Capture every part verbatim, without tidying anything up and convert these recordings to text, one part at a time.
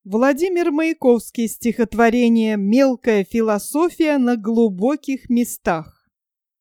Владимир Маяковский, стихотворение «Мелкая философия на глубоких местах».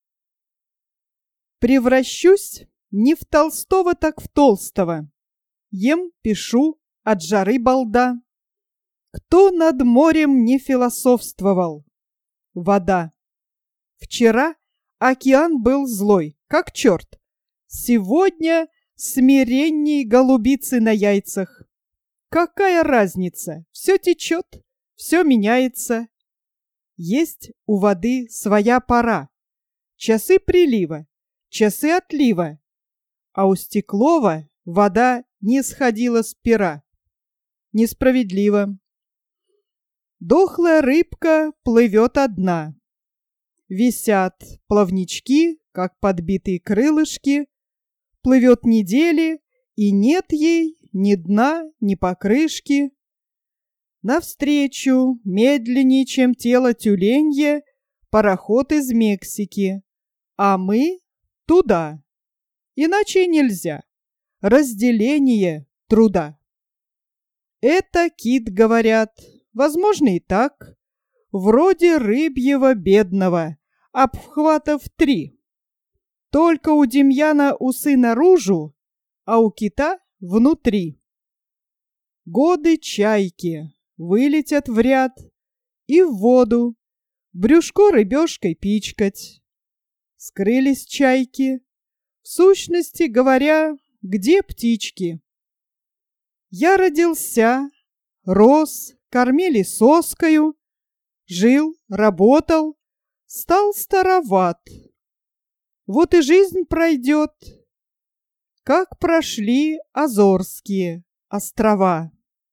Превращусь не в Толстого, так в Толстого. Ем, пишу, от жары балда. Кто над морем не философствовал? Вода. Вчера океан был злой, как черт. Сегодня смиренней голубицы на яйцах. Какая разница? Все течет, все меняется. Есть у воды своя пора. Часы прилива, часы отлива. А у Стеклова вода не сходила с пера. Несправедливо. Дохлая рыбка плывет одна. Висят плавнички, как подбитые крылышки. Плывет недели, и нет ей ни дна, ни покрышки. Навстречу, медленнее, чем тело тюленье, пароход из Мексики. А мы туда. Иначе нельзя. Разделение труда. Это кит, говорят, возможно и так. Вроде рыбьего бедного, обхватов три. Только у Демьяна усы наружу, а у кита внутри. Годы чайки вылетят в ряд и в воду, брюшко рыбешкой пичкать. Скрылись чайки, в сущности говоря, где птички? Я родился, рос, кормили соскою, жил, работал, стал староват. Вот и жизнь пройдет, как прошли Азорские острова.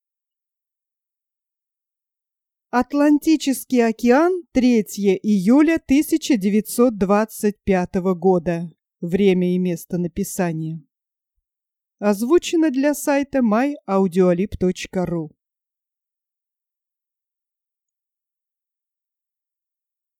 Атлантический океан, третьего июля тысяча девятьсот двадцать пятого года. Время и место написания. Озвучено для сайта май аудиолиб точка ру.